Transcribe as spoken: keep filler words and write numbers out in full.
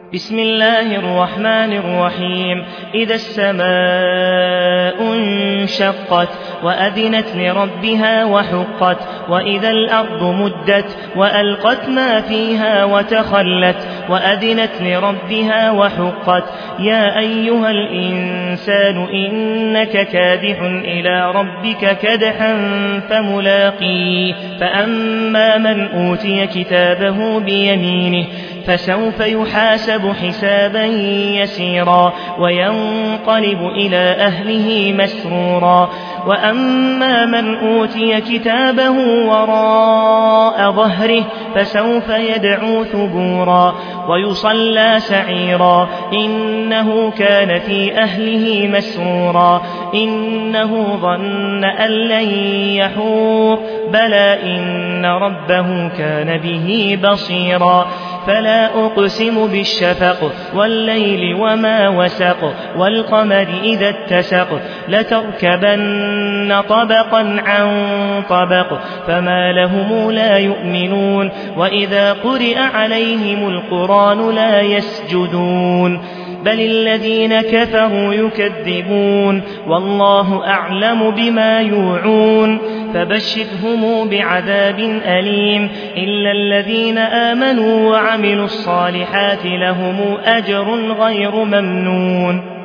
بسم الله الرحمن الرحيم إذا السماء انشقت وأذنت لربها وحقت وإذا الأرض مدت وألقت ما فيها وتخلت وأذنت لربها وحقت يا أيها الإنسان إنك كادح إلى ربك كدحا فملاقيه فأما من أوتي كتابه بيمينه فسوف يحاسب حسابا يسيرا وينقلب إلى أهله مسرورا وأما من أوتي كتابه وراء ظهره فسوف يدعو ثبورا ويصلى سعيرا إنه كان في أهله مسرورا إنه ظن أن لن يحور بلى إن ربه كان به بصيرا فلا أقسم بالشفق والليل وما وسق والقمر إذا اتسق لتركبن طبقا عن طبق فما لهم لا يؤمنون وإذا قرئ عليهم القرآن لا يسجدون بل الذين كفروا يكذبون والله أعلم بما يوعون فبشرهم بعذاب أليم إلا الذين آمنوا وعملوا الصالحات لهم أجر غير ممنون